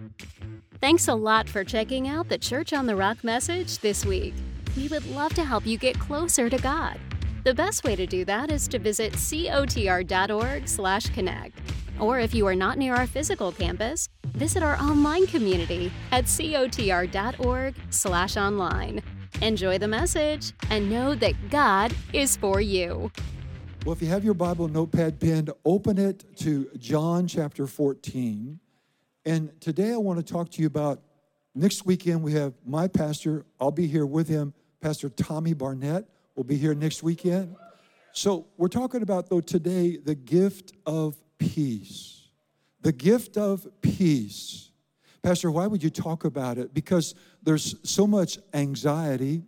Thanks a lot for checking out the Church on the Rock message this week. We would love to help you get closer to God. The best way to do that is to visit cotr.org/connect. Or if you are not near our physical campus, visit our online community at cotr.org/online. Enjoy the message and know that God is for you. Well, if you have your Bible notepad pen, open it to John chapter 14. And today I want to talk to you about, next weekend we have my pastor. I'll be here with him. Pastor Tommy Barnett will be here next weekend. So we're talking about, though, today, the gift of peace. The gift of peace. Pastor, why would you talk about it? Because there's so much anxiety,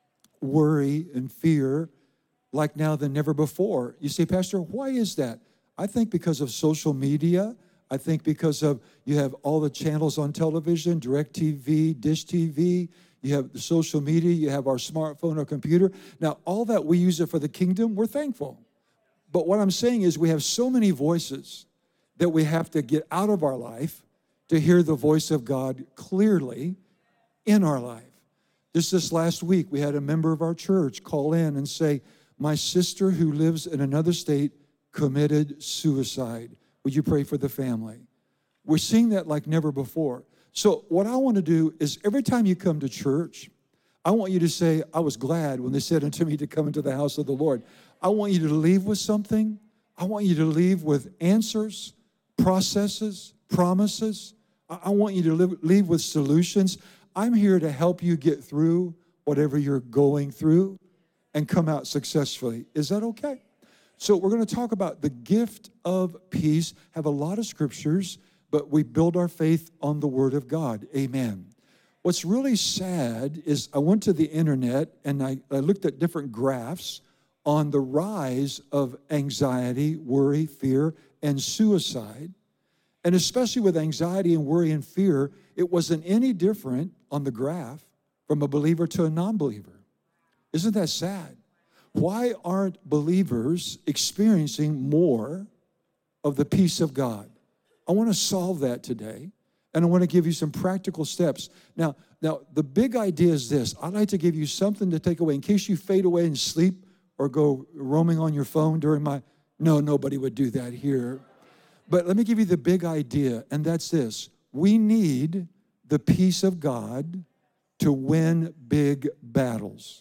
worry, and fear like now than never before. You say, Pastor, why is that? I think because of social media. I think because of, you have all the channels on television, DirecTV, Dish TV, you have the social media, you have our smartphone or computer. Now, all that we use it for the kingdom, we're thankful. But what I'm saying is we have so many voices that we have to get out of our life to hear the voice of God clearly in our life. Just this last week, we had a member of our church call in and say, my sister who lives in another state committed suicide. Would you pray for the family? We're seeing that like never before. So what I want to do is every time you come to church, I want you to say, I was glad when they said unto me to come into the house of the Lord. I want you to leave with something. I want you to leave with answers, processes, promises. I want you to leave with solutions. I'm here to help you get through whatever you're going through and come out successfully. Is that okay? So we're going to talk about the gift of peace, have a lot of scriptures, but we build our faith on the Word of God. Amen. What's really sad is I went to the internet and I looked at different graphs on the rise of anxiety, worry, fear, and suicide. And especially with anxiety and worry and fear, it wasn't any different on the graph from a believer to a non-believer. Isn't that sad? Why aren't believers experiencing more of the peace of God? I want to solve that today, and I want to give you some practical steps. Now, the big idea is this. I'd like to give you something to take away in case you fade away and sleep or go roaming on your phone during no, nobody would do that here. But let me give you the big idea, and that's this. We need the peace of God to win big battles.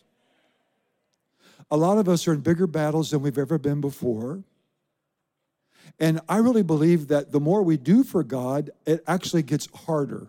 A lot of us are in bigger battles than we've ever been before. And I really believe that the more we do for God, it actually gets harder.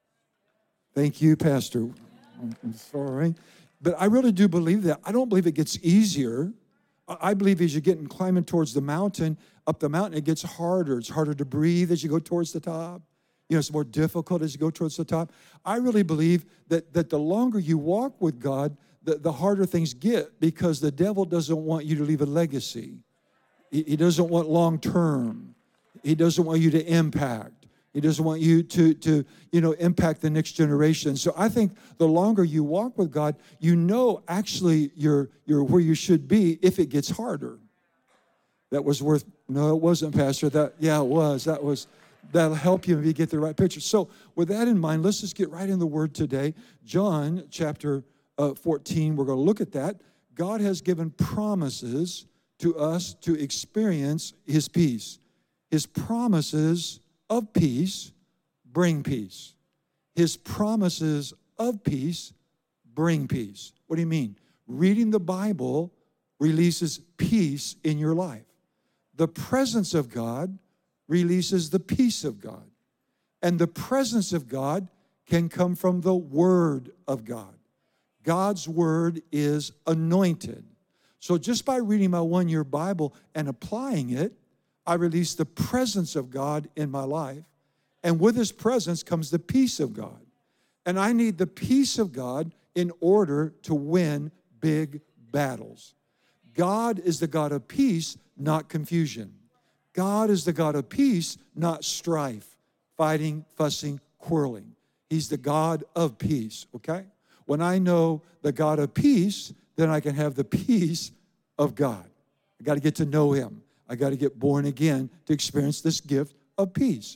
Thank you, Pastor. I'm sorry. But I really do believe that. I don't believe it gets easier. I believe as you're climbing towards the mountain, up the mountain, it gets harder. It's harder to breathe as you go towards the top. It's more difficult as you go towards the top. I really believe that the longer you walk with God, the harder things get, because the devil doesn't want you to leave a legacy. He doesn't want long term. He doesn't want you to impact. He doesn't want you to impact the next generation. So I think the longer you walk with God, actually you're where you should be if it gets harder. That was no, it wasn't, Pastor. It was. That'll help you if you get the right picture. So with that in mind, let's just get right in the Word today. John chapter 14, we're going to look at that. God has given promises to us to experience His peace. His promises of peace bring peace. His promises of peace bring peace. What do you mean? Reading the Bible releases peace in your life. The presence of God releases the peace of God. And the presence of God can come from the Word of God. God's Word is anointed. So just by reading my one-year Bible and applying it, I release the presence of God in my life. And with His presence comes the peace of God. And I need the peace of God in order to win big battles. God is the God of peace, not confusion. God is the God of peace, not strife, fighting, fussing, quarreling. He's the God of peace, okay? When I know the God of peace, then I can have the peace of God. I got to get to know Him. I got to get born again to experience this gift of peace.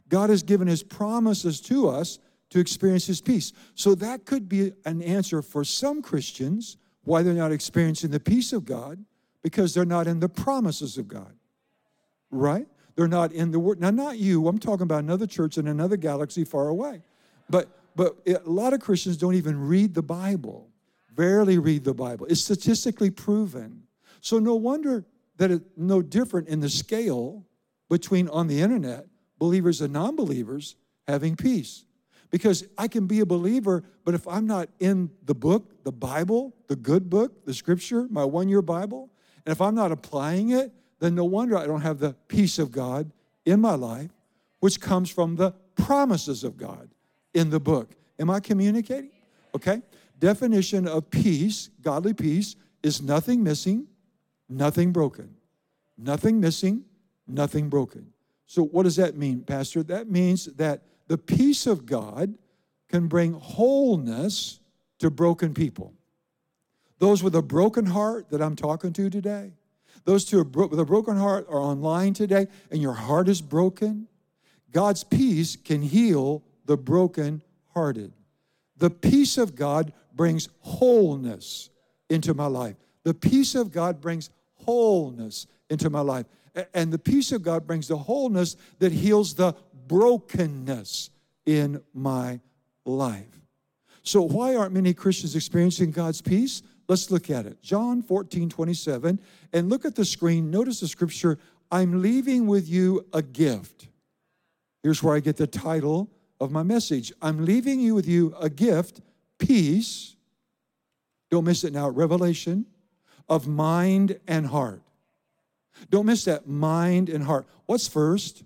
God has given his promises to us to experience his peace. So that could be an answer for some Christians why they're not experiencing the peace of God, because they're not in the promises of God, right? They're not in the Word. Now, not you. I'm talking about another church in another galaxy far away. But a lot of Christians don't even read the Bible, barely read the Bible. It's statistically proven. So no wonder that it's no different in the scale between, on the internet, believers and non-believers having peace. Because I can be a believer, but if I'm not in the book, the Bible, the good book, the Scripture, my one-year Bible, and if I'm not applying it, then no wonder I don't have the peace of God in my life, which comes from the promises of God in the book. Am I communicating? Okay. Definition of peace, godly peace, is nothing missing, nothing broken. Nothing missing, nothing broken. So what does that mean, Pastor? That means that the peace of God can bring wholeness to broken people. Those with a broken heart that I'm talking to today, those with a broken heart are online today, and your heart is broken. God's peace can heal the broken-hearted. The peace of God brings wholeness into my life. The peace of God brings wholeness into my life. And the peace of God brings the wholeness that heals the brokenness in my life. So why aren't many Christians experiencing God's peace? Let's look at it. John 14:27. And look at the screen. Notice the scripture, I'm leaving with you a gift. Here's where I get the title of my message. I'm leaving you with you a gift, peace. Don't miss it now, revelation of mind and heart. Don't miss that, mind and heart. What's first?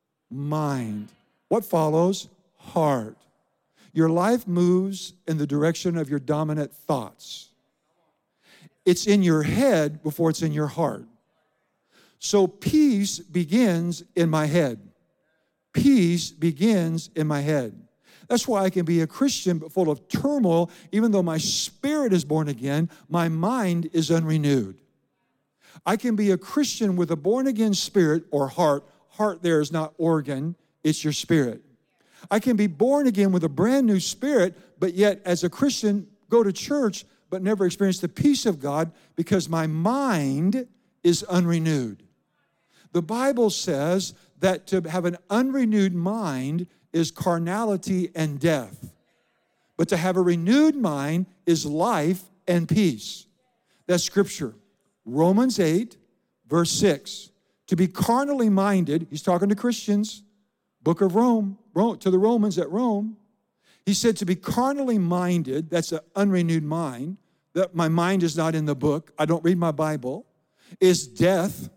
Mind. What follows? Heart. Your life moves in the direction of your dominant thoughts. It's in your head before it's in your heart. So peace begins in my head. Peace begins in my head. That's why I can be a Christian but full of turmoil. Even though my spirit is born again, my mind is unrenewed. I can be a Christian with a born-again spirit or heart. Heart there is not organ, it's your spirit. I can be born again with a brand new spirit, but yet as a Christian, go to church, but never experience the peace of God because my mind is unrenewed. The Bible says that to have an unrenewed mind is carnality and death. But to have a renewed mind is life and peace. That's Scripture. Romans 8, verse 6. To be carnally minded, he's talking to Christians, book of Rome, to the Romans at Rome. He said to be carnally minded, that's an unrenewed mind, that my mind is not in the book, I don't read my Bible, is death.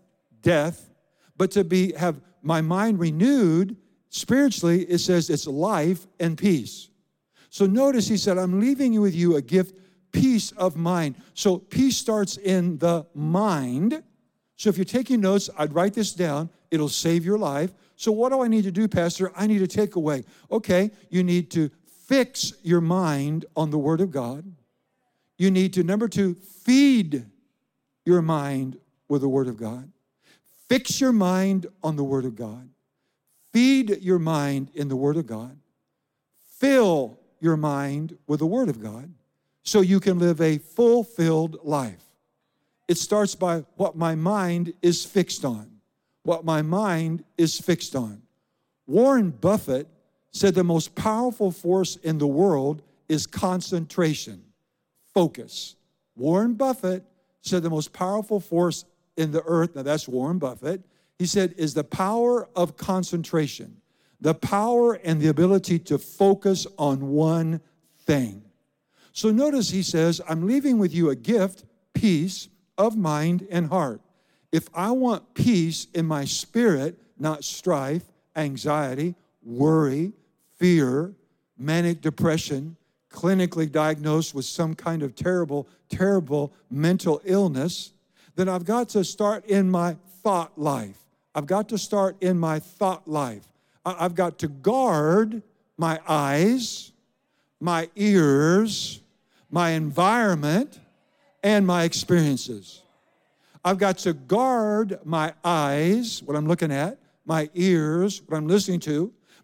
But to have my mind renewed, spiritually, it says it's life and peace. So notice he said, I'm leaving you with you a gift, peace of mind. So peace starts in the mind. So if you're taking notes, I'd write this down. It'll save your life. So what do I need to do, Pastor? I need to take away. Okay, you need to fix your mind on the Word of God. You need to, number 2, feed your mind with the Word of God. Fix your mind on the Word of God. Feed your mind in the Word of God. Fill your mind with the Word of God so you can live a fulfilled life. It starts by what my mind is fixed on. What my mind is fixed on. Warren Buffett said the most powerful force in the world is concentration, focus. Warren Buffett said the most powerful force in the earth, now that's Warren Buffett, he said is the power of concentration, the power and the ability to focus on one thing. So notice he says, I'm leaving with you a gift, peace of mind and heart. If I want peace in my spirit, not strife, anxiety, worry, fear, manic depression, clinically diagnosed with some kind of terrible mental illness, then I've got to start in my thought life. I've got to start in my thought life. I've got to guard my eyes, my ears, my environment, and my experiences. I've got to guard my eyes, what I'm looking at, my ears, what I'm listening to,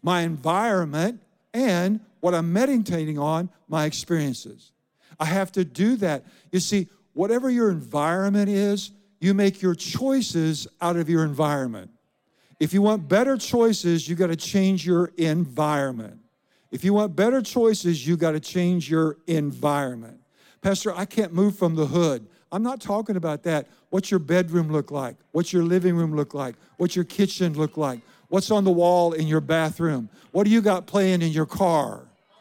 my environment, and what I'm meditating on, my experiences. I have to do that. You see, whatever your environment is, you make your choices out of your environment. If you want better choices, you got to change your environment. If you want better choices, you got to change your environment. Pastor, I can't move from the hood. I'm not talking about that. What's your bedroom look like? What's your living room look like? What's your kitchen look like? What's on the wall in your bathroom? What do you got playing in your car?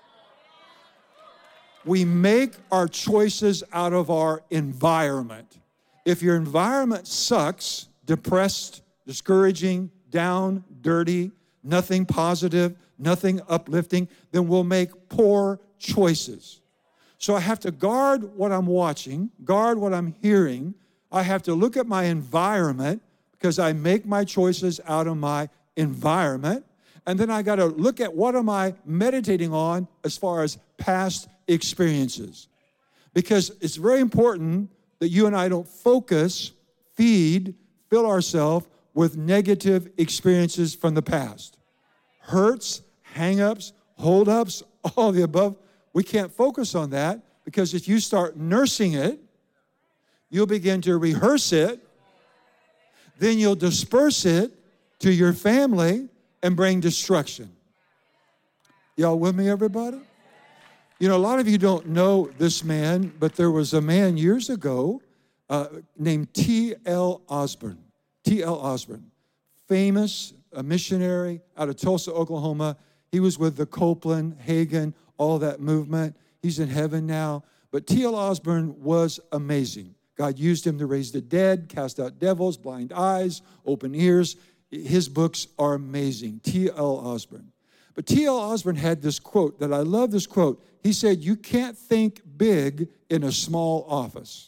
We make our choices out of our environment. If your environment sucks, depressed, discouraging, down, dirty, nothing positive, nothing uplifting, then we'll make poor choices. So I have to guard what I'm watching, guard what I'm hearing. I have to look at my environment because I make my choices out of my environment. And then I got to look at what am I meditating on as far as past experiences. Because it's very important that you and I don't focus, fill ourselves with negative experiences from the past. Hurts, hang-ups, hold-ups, all the above. We can't focus on that because if you start nursing it, you'll begin to rehearse it, then you'll disperse it to your family and bring destruction. Y'all with me, everybody? You know, a lot of you don't know this man, but there was a man years ago named T.L. Osborne. T.L. Osborne, famous missionary out of Tulsa, Oklahoma. He was with the Copeland, Hagin, all that movement. He's in heaven now. But T.L. Osborne was amazing. God used him to raise the dead, cast out devils, blind eyes, open ears. His books are amazing. T.L. Osborne. But T.L. Osborne had this quote that I love this quote. He said, "You can't think big in a small office."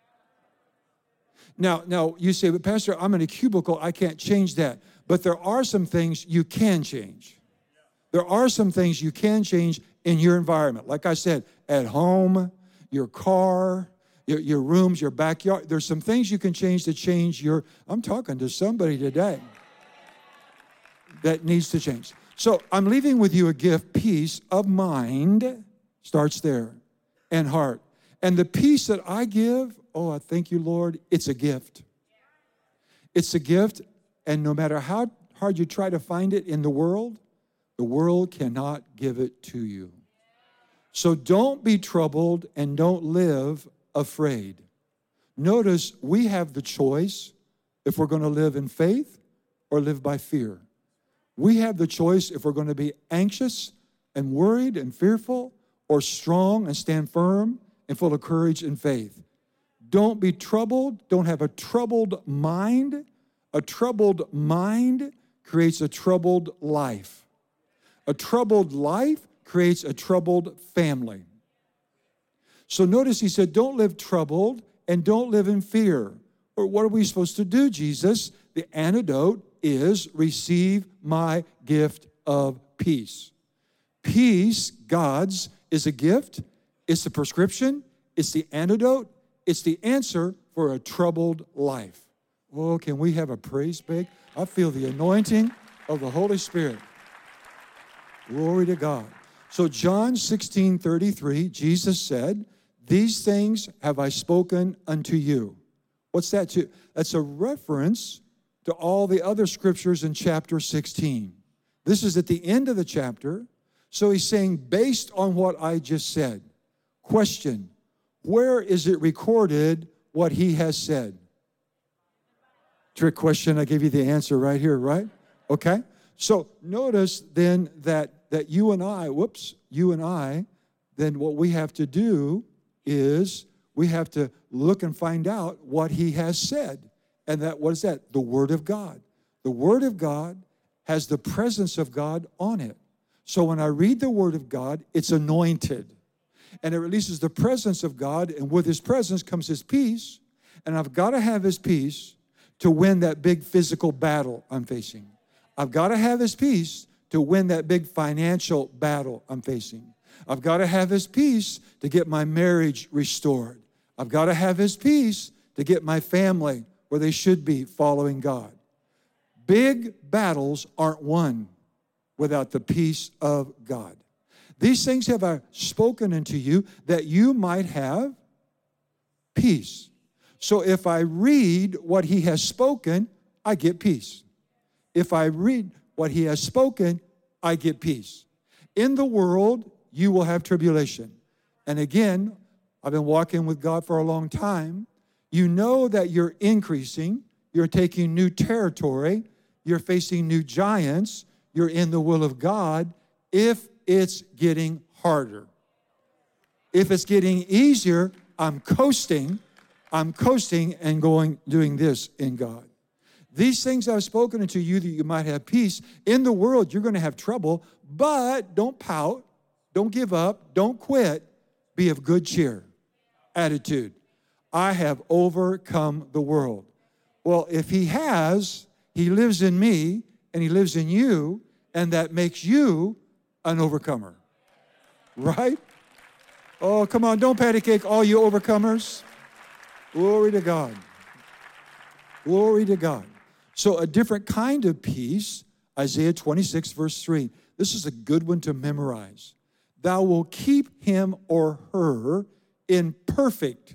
Now you say, "But Pastor, I'm in a cubicle. I can't change that." But there are some things you can change. There are some things you can change in your environment. Like I said, at home, your car, your rooms, your backyard. There's some things you can change to change your, I'm talking to somebody today that needs to change. So I'm leaving with you a gift, peace of mind, starts there, and heart. And the peace that I give, oh, I thank you, Lord, it's a gift. It's a gift, and no matter how hard you try to find it in the world cannot give it to you. So don't be troubled and don't live afraid. Notice we have the choice if we're going to live in faith or live by fear. We have the choice if we're going to be anxious and worried and fearful or strong and stand firm and full of courage and faith. Don't be troubled. Don't have a troubled mind. A troubled mind creates a troubled life. A troubled life creates a troubled family. So notice he said, don't live troubled and don't live in fear. Or what are we supposed to do, Jesus? The antidote is receive my gift of peace. Peace, God's, is a gift. It's the prescription. It's the antidote. It's the answer for a troubled life. Oh, can we have a praise break? I feel the anointing of the Holy Spirit. Glory to God. So John 16:33, Jesus said, "These things have I spoken unto you." What's that to? That's a reference to all the other scriptures in chapter 16. This is at the end of the chapter. So he's saying, based on what I just said, question, where is it recorded what he has said? Trick question, I gave you the answer right here, right? Okay. So notice then that you and I, then what we have to do is we have to look and find out what he has said. And that, what is that? The Word of God. The Word of God has the presence of God on it. So when I read the Word of God, it's anointed. And it releases the presence of God, and with his presence comes his peace. And I've got to have his peace to win that big physical battle I'm facing. I've got to have his peace to win that big financial battle I'm facing. I've got to have his peace to get my marriage restored. I've got to have his peace to get my family where they should be following God. Big battles aren't won. without the peace of God. These things have I spoken unto you, that you might have peace. So if I read what he has spoken, I get peace. If I read what he has spoken, I get peace. In the world, you will have tribulation. And again, I've been walking with God for a long time. You know that you're increasing, you're taking new territory, you're facing new giants, you're in the will of God if it's getting harder. If it's getting easier, I'm coasting and doing this in God. These things I've spoken unto you that you might have peace. In the world, you're going to have trouble, but don't pout, don't give up, don't quit. Be of good cheer. Attitude. I have overcome the world. Well, if he has, he lives in me and he lives in you, and that makes you an overcomer. Right? Oh, come on, don't patty cake all you overcomers. Glory to God. Glory to God. So a different kind of peace, Isaiah 26, verse 3. This is a good one to memorize. Thou wilt keep him or her in perfect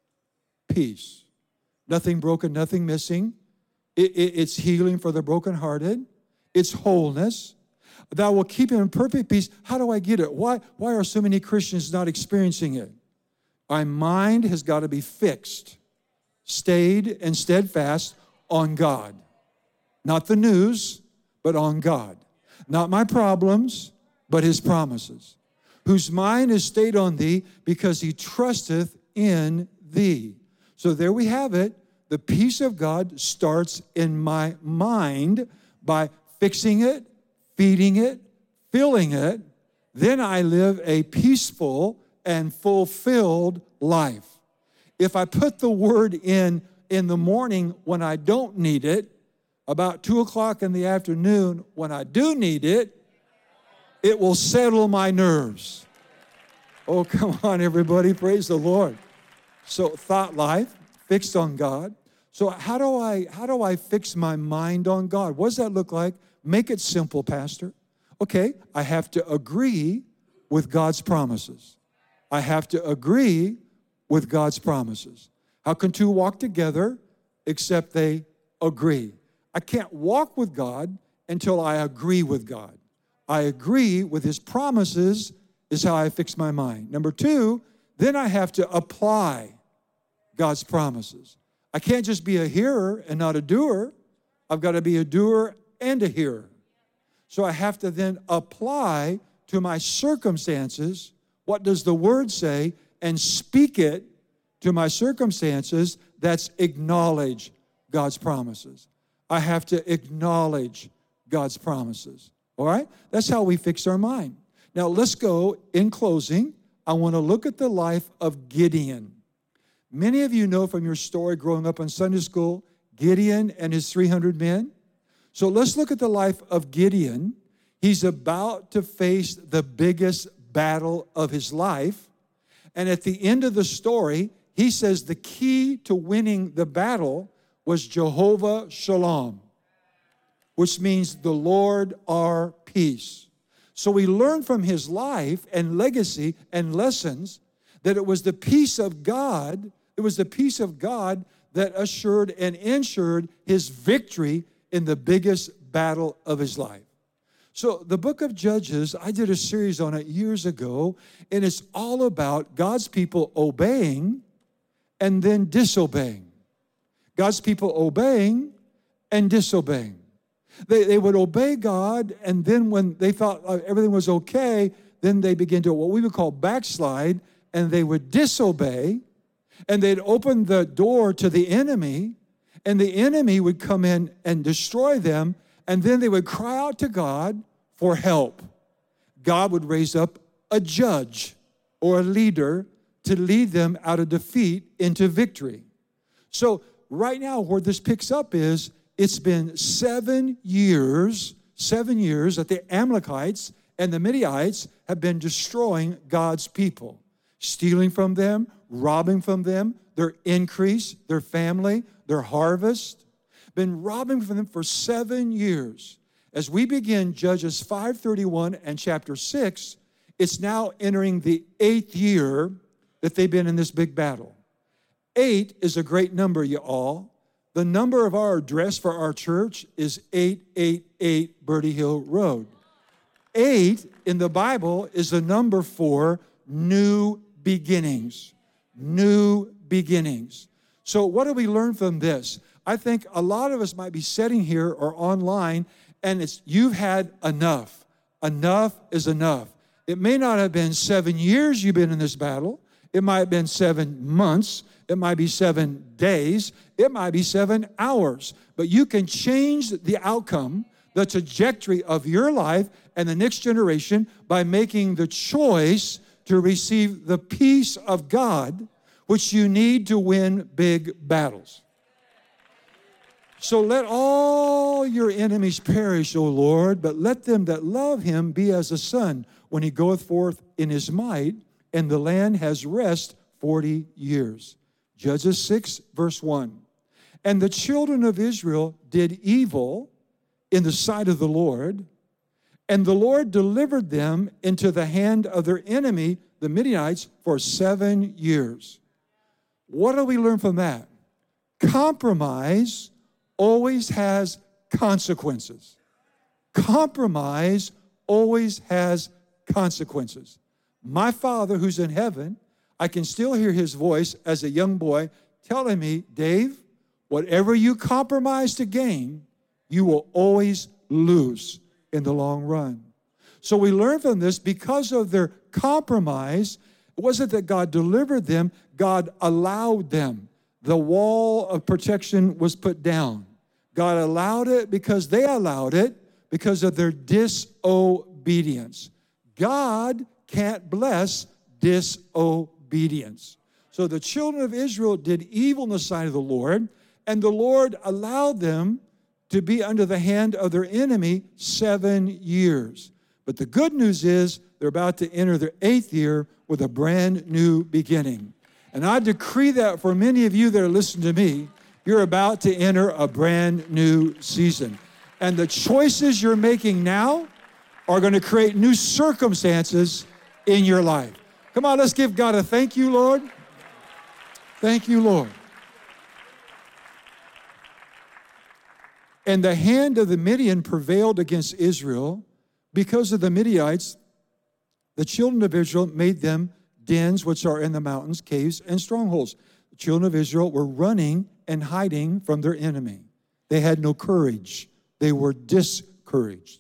peace. Nothing broken, nothing missing. It's healing for the brokenhearted. It's wholeness. Thou wilt keep him in perfect peace. How do I get it? Why are so many Christians not experiencing it? My mind has got to be fixed, stayed and steadfast on God. Not the news, but on God. Not my problems, but his promises. Whose mind is stayed on thee, because he trusteth in thee. So there we have it. The peace of God starts in my mind by fixing it, feeding it, filling it. Then I live a peaceful and fulfilled life. If I put the word in the morning when I don't need it, about 2 o'clock in the afternoon when I do need it, it will settle my nerves. Oh, come on, everybody. Praise the Lord. So thought life, fixed on God. So how do I fix my mind on God? What does that look like? Make it simple, Pastor. Okay, I have to agree with God's promises. I have to agree with God's promises. How can two walk together except they agree? I can't walk with God until I agree with God. I agree with his promises is how I fix my mind. Number two, then I have to apply God's promises. I can't just be a hearer and not a doer. I've got to be a doer and a hearer. So I have to then apply to my circumstances what does the word say and speak it to my circumstances. That's acknowledge God's promises. I have to acknowledge God's promises. All right? That's how we fix our mind. Now let's go, in closing, I want to look at the life of Gideon. Many of you know from your story growing up in Sunday school, Gideon and his 300 men. So let's look at the life of Gideon. He's about to face the biggest battle of his life. And at the end of the story, he says the key to winning the battle was Jehovah Shalom, which means the Lord our peace. So we learn from his life and legacy and lessons that it was the peace of God, that assured and ensured his victory in the biggest battle of his life. So the book of Judges, I did a series on it years ago, and it's all about God's people obeying and then disobeying. God's people obeying and disobeying. They would obey God, and then when they thought everything was okay, then they began to what we would call backslide, and they would disobey, and they'd open the door to the enemy, and the enemy would come in and destroy them, and then they would cry out to God for help. God would raise up a judge or a leader to lead them out of defeat into victory. So right now where this picks up is, it's been 7 years that the Amalekites and the Midianites have been destroying God's people, stealing from them, robbing from them, their increase, their family, their harvest, been robbing from them for 7 years. As we begin Judges 5:31 and chapter 6, it's now entering the 8th year that they've been in this big battle. 8 is a great number, you all. The number of our address for our church is 888 Birdie Hill Road. 8 in the Bible is the number for new beginnings. New beginnings. So what do we learn from this? I think a lot of us might be sitting here or online, and you've had enough. Enough is enough. It may not have been 7 years you've been in this battle. It might have been 7 months. It might be 7 days. It might be 7 hours. But you can change the outcome, the trajectory of your life and the next generation by making the choice to receive the peace of God, which you need to win big battles. So let all your enemies perish, O Lord, but let them that love him be as the sun when he goeth forth in his might, and the land has rest 40 years. Judges 6, verse 1. And the children of Israel did evil in the sight of the Lord, and the Lord delivered them into the hand of their enemy, the Midianites, for 7 years. What do we learn from that? Compromise always has consequences. Compromise always has consequences. My Father who's in heaven, I can still hear his voice as a young boy telling me, Dave, whatever you compromise to gain, you will always lose in the long run. So we learn from this, because of their compromise, it wasn't that God delivered them, God allowed them. The wall of protection was put down. God allowed it because they allowed it because of their disobedience. God can't bless disobedience. So the children of Israel did evil in the sight of the Lord, and the Lord allowed them to be under the hand of their enemy 7 years. But the good news is they're about to enter their 8th year with a brand new beginning. And I decree that for many of you that are listening to me, you're about to enter a brand new season. And the choices you're making now are going to create new circumstances in your life. Come on, let's give God a thank you, Lord. Thank you, Lord. And the hand of the Midian prevailed against Israel. Because of the Midianites, the children of Israel made them dens which are in the mountains, caves, and strongholds. The children of Israel were running and hiding from their enemy. They had no courage. They were discouraged.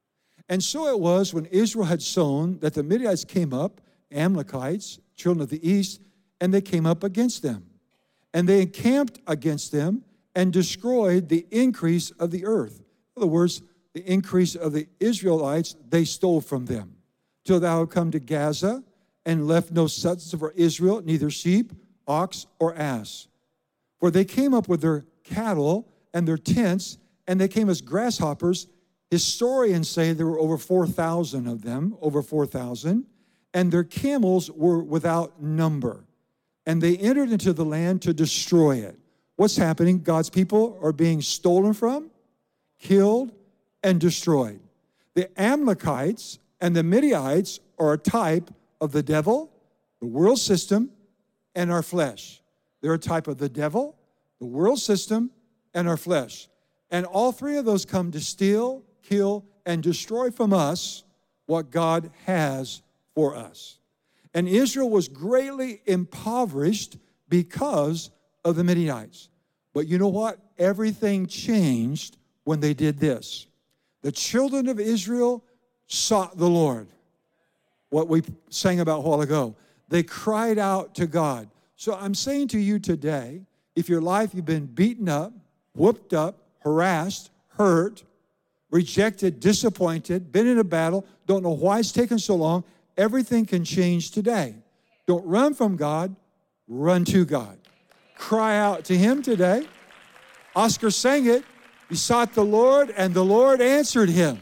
And so it was when Israel had sown that the Midianites came up, Amalekites, children of the east, and they came up against them. And they encamped against them and destroyed the increase of the earth. In other words, the increase of the Israelites, they stole from them. Till thou had come to Gaza and left no substance for Israel, neither sheep, ox, or ass. For they came up with their cattle and their tents, and they came as grasshoppers. Historians say there were over 4,000 of them, over 4,000, and their camels were without number. And they entered into the land to destroy it. What's happening? God's people are being stolen from, killed, and destroyed. The Amalekites and the Midianites are a type of the devil, the world system, and our flesh. They're a type of the devil, the world system, and our flesh. And all three of those come to steal, kill, and destroy from us what God has for us. And Israel was greatly impoverished because of the Midianites. But you know what? Everything changed when they did this. The children of Israel sought the Lord. What we sang about a while ago. They cried out to God. So I'm saying to you today, if your life you've been beaten up, whooped up, harassed, hurt, rejected, disappointed, been in a battle, don't know why it's taken so long, everything can change today. Don't run from God, run to God. Cry out to him today. Oscar sang it. He sought the Lord, and the Lord answered him.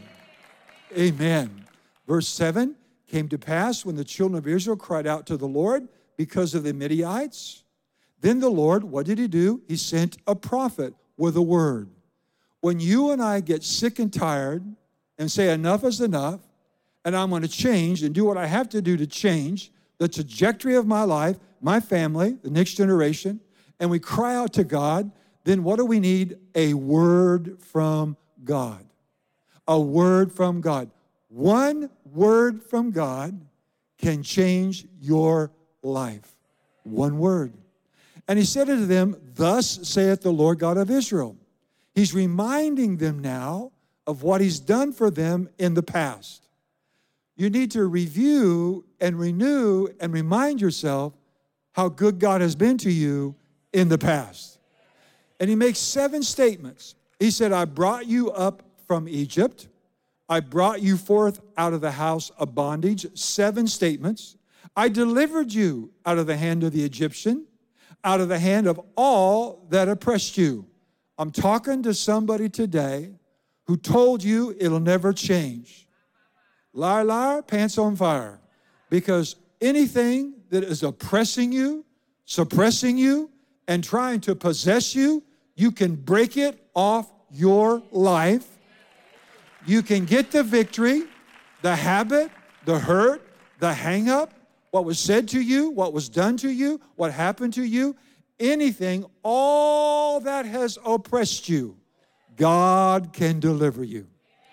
Amen. Verse 7, came to pass when the children of Israel cried out to the Lord because of the Midianites. Then the Lord, what did he do? He sent a prophet with a word. When you and I get sick and tired and say enough is enough, and I'm going to change and do what I have to do to change the trajectory of my life, my family, the next generation, and we cry out to God, then what do we need? A word from God. A word from God. One word from God can change your life. One word. And he said unto them, thus saith the Lord God of Israel. He's reminding them now of what he's done for them in the past. You need to review and renew and remind yourself how good God has been to you in the past. And he makes 7 statements. He said, I brought you up from Egypt. I brought you forth out of the house of bondage. 7 statements. I delivered you out of the hand of the Egyptian, out of the hand of all that oppressed you. I'm talking to somebody today who told you it'll never change. Liar, liar, pants on fire. Because anything that is oppressing you, suppressing you, and trying to possess you, you can break it off your life. You can get the victory, the habit, the hurt, the hang-up, what was said to you, what was done to you, what happened to you, anything, all that has oppressed you, God can deliver you.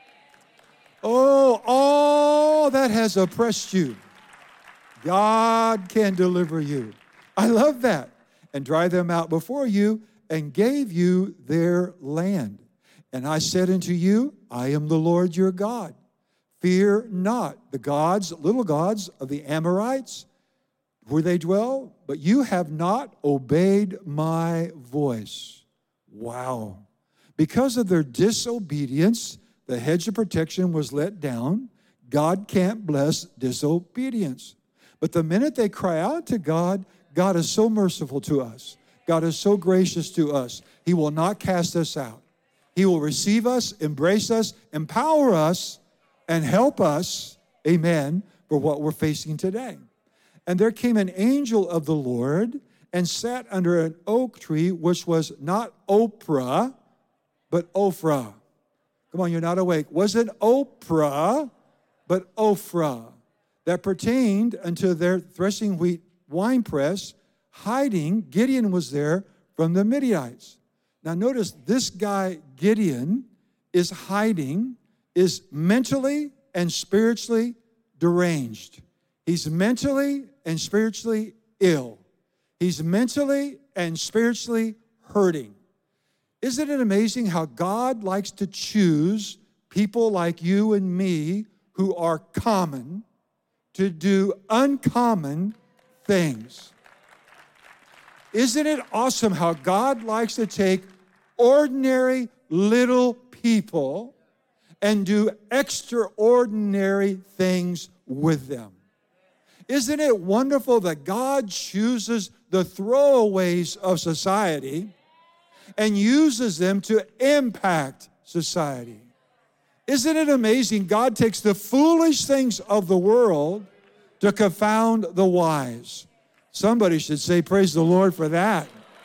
Oh, all that has oppressed you, God can deliver you. I love that. And drive them out before you and gave you their land. And I said unto you, I am the Lord your God. Fear not the gods, little gods of the Amorites, where they dwell, but you have not obeyed my voice. Wow. Because of their disobedience, the hedge of protection was let down. God can't bless disobedience. But the minute they cry out to God, God is so merciful to us. God is so gracious to us. He will not cast us out. He will receive us, embrace us, empower us, and help us, amen, for what we're facing today. And there came an angel of the Lord and sat under an oak tree, which was not Oprah, but Ophrah. Come on, you're not awake. Wasn't Oprah, but Ophrah, that pertained unto their threshing wheat winepress, hiding. Gideon was there from the Midianites. Now notice this guy, Gideon, is hiding, is mentally and spiritually deranged. He's mentally and spiritually ill. He's mentally and spiritually hurting. Isn't it amazing how God likes to choose people like you and me who are common to do uncommon things? Isn't it awesome how God likes to take ordinary little people and do extraordinary things with them? Isn't it wonderful that God chooses the throwaways of society and uses them to impact society? Isn't it amazing? God takes the foolish things of the world to confound the wise. Somebody should say, praise the Lord for that.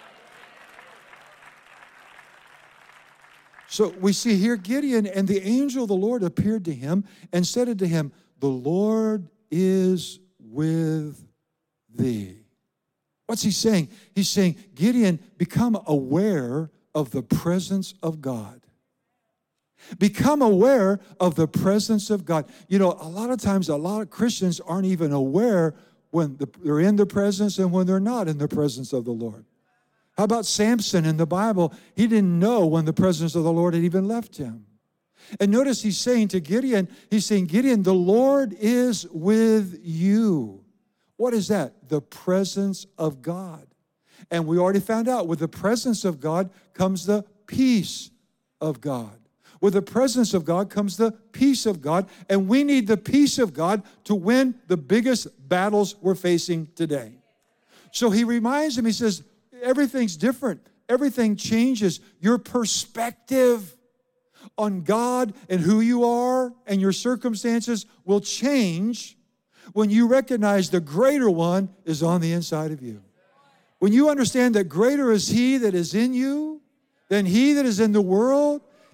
So we see here Gideon, and the angel of the Lord appeared to him and said unto him, the Lord is with thee. What's he saying? He's saying, Gideon, become aware of the presence of God. Become aware of the presence of God. You know, a lot of times, a lot of Christians aren't even aware when they're in the presence and when they're not in the presence of the Lord. How about Samson in the Bible? He didn't know when the presence of the Lord had even left him. And notice he's saying to Gideon, Gideon, the Lord is with you. What is that? The presence of God. And we already found out with the presence of God comes the peace of God. With the presence of God comes the peace of God, and we need the peace of God to win the biggest battles we're facing today. So he reminds him, he says, everything's different. Everything changes. Your perspective on God and who you are and your circumstances will change when you recognize the greater one is on the inside of you. When you understand that greater is he that is in you than he that is in the world,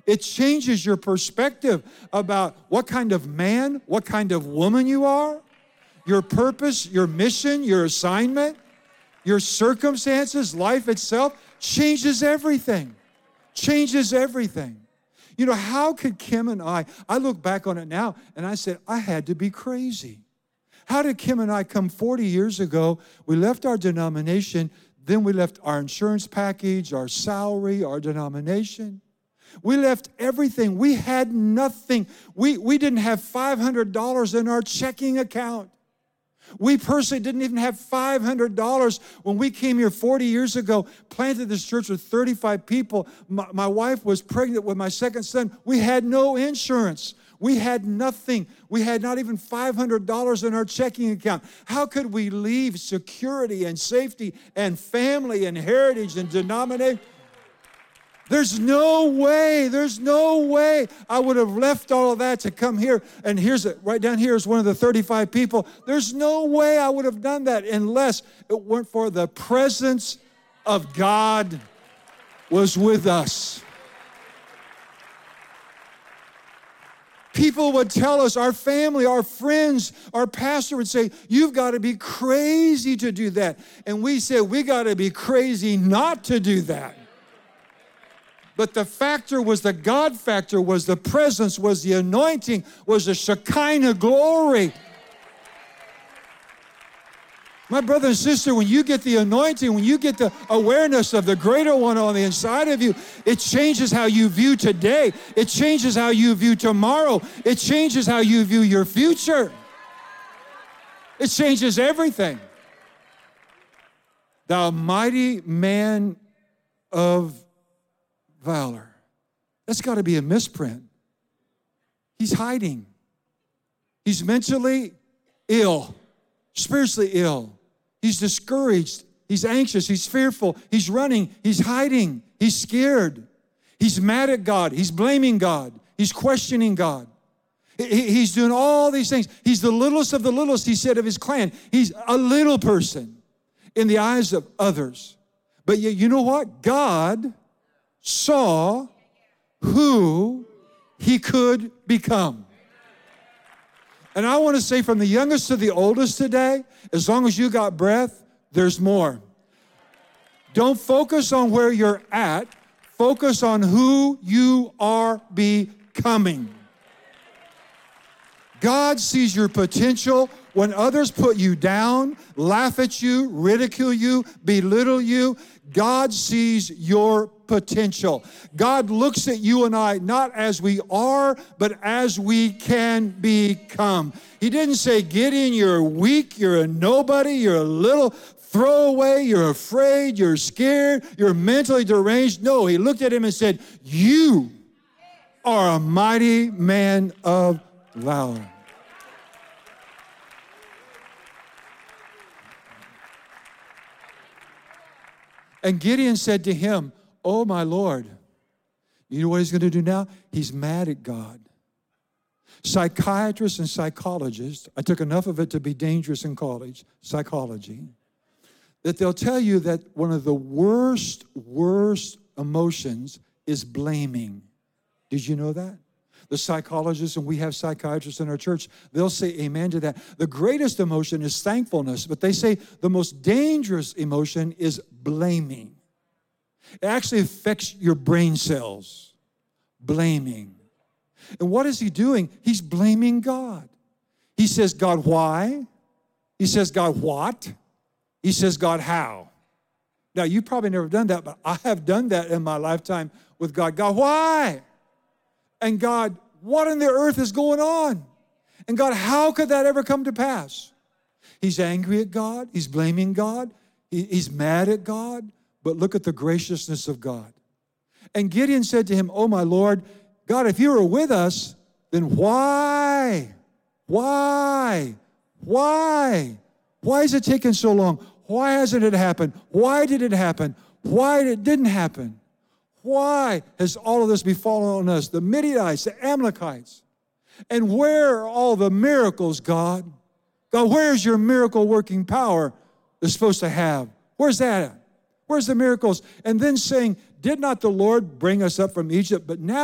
It changes your perspective about what kind of man, what kind of woman you are, your purpose, your mission, your assignment, your circumstances, life itself changes everything. Changes everything. You know, how could Kim and I look back on it now and I said, I had to be crazy. How did Kim and I come 40 years ago? We left our denomination, then we left our insurance package, our salary, our denomination. We left everything. We had nothing. We didn't have $500 in our checking account. We personally didn't even have $500 when we came here 40 years ago, planted this church with 35 people. My wife was pregnant with my second son. We had no insurance. We had nothing. We had not even $500 in our checking account. How could we leave security and safety and family and heritage and denomination? There's no way I would have left all of that to come here. And here's it, right down here is one of the 35 people. There's no way I would have done that unless it weren't for the presence of God was with us. People would tell us, our family, our friends, our pastor would say, you've got to be crazy to do that. And we said, we got to be crazy not to do that. But the factor was the God factor, was the presence, was the anointing, was the Shekinah glory. My brother and sister, when you get the anointing, when you get the awareness of the greater one on the inside of you, it changes how you view today. It changes how you view tomorrow. It changes how you view your future. It changes everything. Thou mighty man of valor. That's got to be a misprint. He's hiding. He's mentally ill, spiritually ill. He's discouraged. He's anxious. He's fearful. He's running. He's hiding. He's scared. He's mad at God. He's blaming God. He's questioning God. He's doing all these things. He's the littlest of the littlest, he said, of his clan. He's a little person in the eyes of others. But you know what? God saw who he could become. And I want to say, from the youngest to the oldest today, as long as you got breath, there's more. Don't focus on where you're at. Focus on who you are becoming. God sees your potential. When others put you down, laugh at you, ridicule you, belittle you, God sees your potential. God looks at you and I not as we are, but as we can become. He didn't say, Gideon, you're weak, you're a nobody, you're a little throwaway, you're afraid, you're scared, you're mentally deranged. No, he looked at him and said, you are a mighty man of valor. And Gideon said to him, oh, my Lord. You know what he's going to do now? He's mad at God. Psychiatrists and psychologists, I took enough of it to be dangerous in college, psychology, that they'll tell you that one of the worst emotions is blaming. Did you know that? The psychologists, and we have psychiatrists in our church, they'll say amen to that. The greatest emotion is thankfulness, but they say the most dangerous emotion is blaming. It actually affects your brain cells, blaming. And what is he doing? He's blaming God. He says, God, why? He says, God, what? He says, God, how? Now, you've probably never done that, but I have done that in my lifetime with God. God, why? And God, what in the earth is going on? And God, how could that ever come to pass? He's angry at God. He's blaming God. He's mad at God. But look at the graciousness of God. And Gideon said to him, oh, my Lord, God, if you were with us, then why? Why? Why? Why is it taking so long? Why hasn't it happened? Why did it happen? Why it didn't happen? Why has all of this befallen on us? The Midianites, the Amalekites. And where are all the miracles, God? God, where's your miracle working power that's supposed to have? Where's that at? Where's the miracles? And then saying, did not the Lord bring us up from Egypt? But now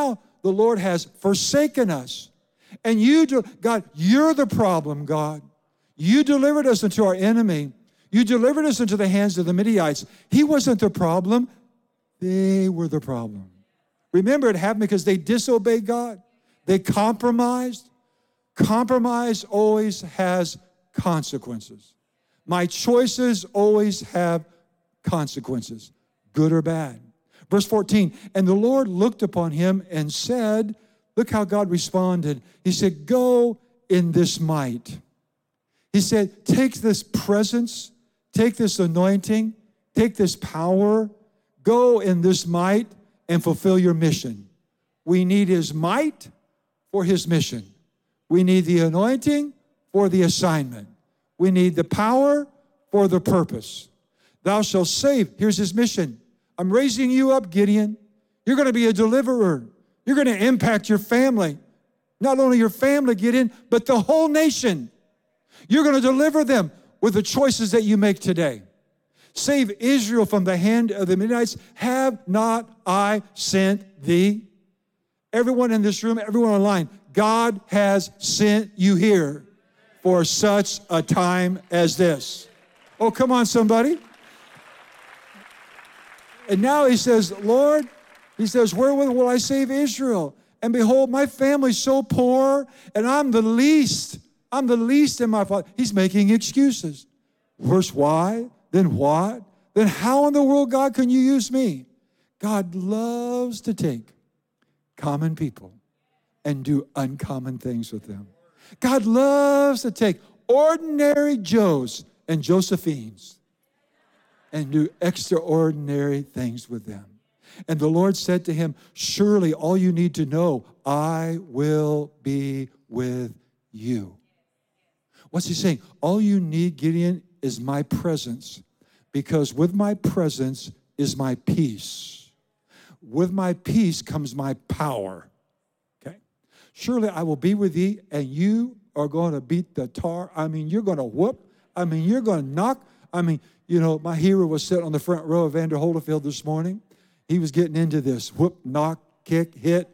the Lord has forsaken us. And God, you're the problem, God. You delivered us into our enemy. You delivered us into the hands of the Midianites. He wasn't the problem. They were the problem. Remember, it happened because they disobeyed God. They compromised. Compromise always has consequences. My choices always have consequences, good or bad. Verse 14, and the Lord looked upon him and said, look how God responded. He said, go in this might. He said, take this presence, take this anointing, take this power, go in this might and fulfill your mission. We need his might for his mission. We need the anointing for the assignment. We need the power for the purpose. Thou shalt save. Here's his mission. I'm raising you up, Gideon. You're going to be a deliverer. You're going to impact your family. Not only your family, Gideon, but the whole nation. You're going to deliver them with the choices that you make today. Save Israel from the hand of the Midianites. Have not I sent thee? Everyone in this room, everyone online, God has sent you here for such a time as this. Oh, come on, somebody. And now he says, Lord, he says, wherewith will I save Israel? And behold, my family's so poor, and I'm the least. I'm the least in my father. He's making excuses. First, why? Then what? Then how in the world, God, can you use me? God loves to take common people and do uncommon things with them. God loves to take ordinary Joes and Josephines and do extraordinary things with them. And the Lord said to him, surely all you need to know, I will be with you. What's he saying? All you need, Gideon, is my presence, because with my presence is my peace. With my peace comes my power. Okay? Surely I will be with thee, and you are going to beat the tar. I mean, you're going to whoop. I mean, you're going to knock. I mean, you know, my hero was sitting on the front row of Vander Holyfield this morning. He was getting into this. Whoop, knock, kick, hit.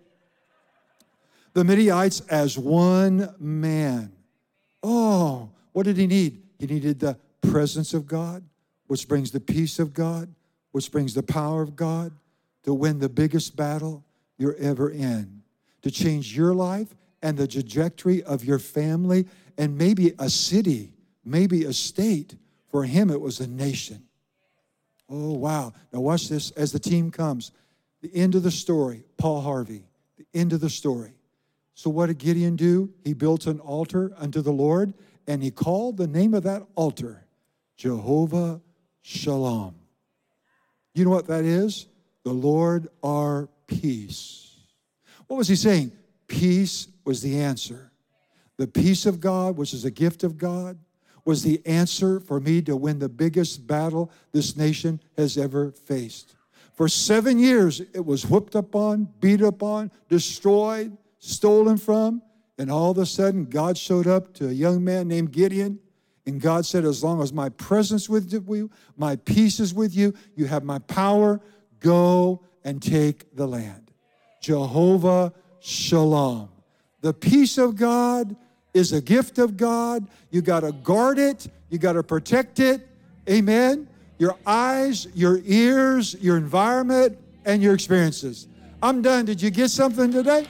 The Midianites as one man. Oh, what did he need? He needed the presence of God, which brings the peace of God, which brings the power of God to win the biggest battle you're ever in, to change your life and the trajectory of your family and maybe a city, maybe a state. For him, it was a nation. Oh, wow. Now watch this as the team comes. The end of the story, Paul Harvey, the end of the story. So what did Gideon do? He built an altar unto the Lord, and he called the name of that altar Jehovah Shalom. You know what that is? The Lord our peace. What was he saying? Peace was the answer. The peace of God, which is a gift of God, was the answer for me to win the biggest battle this nation has ever faced. For 7 years, it was whooped upon, beat upon, destroyed, stolen from, and all of a sudden, God showed up to a young man named Gideon, and God said, as long as my presence with you, my peace is with you, you have my power, go and take the land. Jehovah Shalom. The peace of God is a gift of God. You got to guard it. You got to protect it. Amen. Your eyes, your ears, your environment, and your experiences. I'm done. Did you get something today?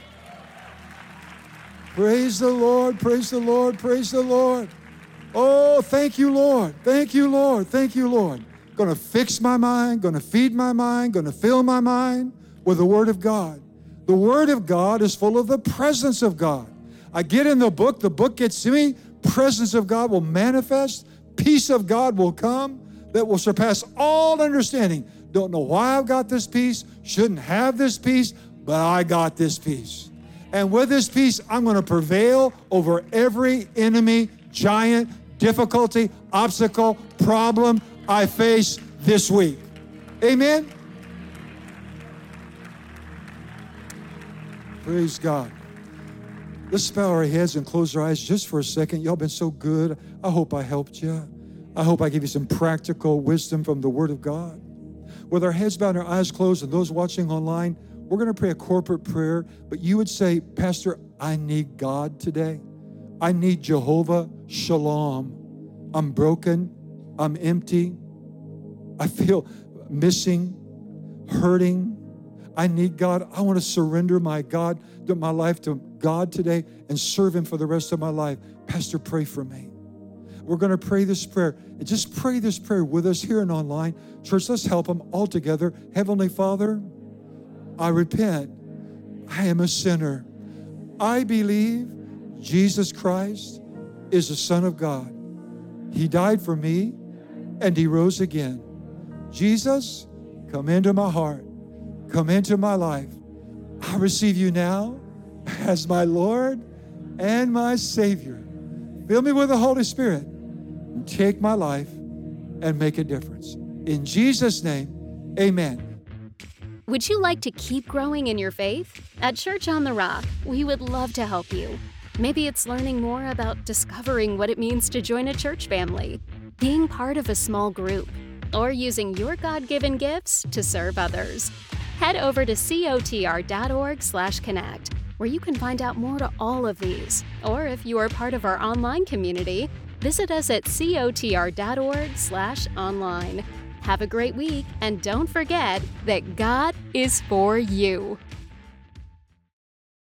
Praise the Lord. Praise the Lord. Praise the Lord. Oh, thank you, Lord. Thank you, Lord. Thank you, Lord. Going to fix my mind, going to feed my mind, going to fill my mind with the Word of God. The Word of God is full of the presence of God. I get in the book gets to me, presence of God will manifest, peace of God will come that will surpass all understanding. Don't know why I've got this peace, shouldn't have this peace, but I got this peace. And with this peace, I'm going to prevail over every enemy, giant, difficulty, obstacle, problem I face this week. Amen? Praise God. Let's bow our heads and close our eyes just for a second. Y'all been so good. I hope I helped you. I hope I gave you some practical wisdom from the Word of God. With our heads bowed and our eyes closed, and those watching online, we're going to pray a corporate prayer, but you would say, Pastor, I need God today. I need Jehovah Shalom. I'm broken. I'm empty. I feel missing, hurting. I need God. I want to surrender my life to God today and serve Him for the rest of my life. Pastor, pray for me. We're going to pray this prayer. And just pray this prayer with us here and online. Church, let's help them all together. Heavenly Father, I repent. I am a sinner. I believe Jesus Christ is the Son of God. He died for me and He rose again. Jesus, come into my heart. Come into my life. I receive You now as my Lord and my Savior. Fill me with the Holy Spirit and take my life and make a difference. In Jesus' name, amen. Would you like to keep growing in your faith? At Church on the Rock, we would love to help you. Maybe it's learning more about discovering what it means to join a church family, being part of a small group, or using your God-given gifts to serve others. Head over to cotr.org/connect, where you can find out more to all of these. Or if you are part of our online community, visit us at cotr.org/online. Have a great week, and don't forget that God is for you.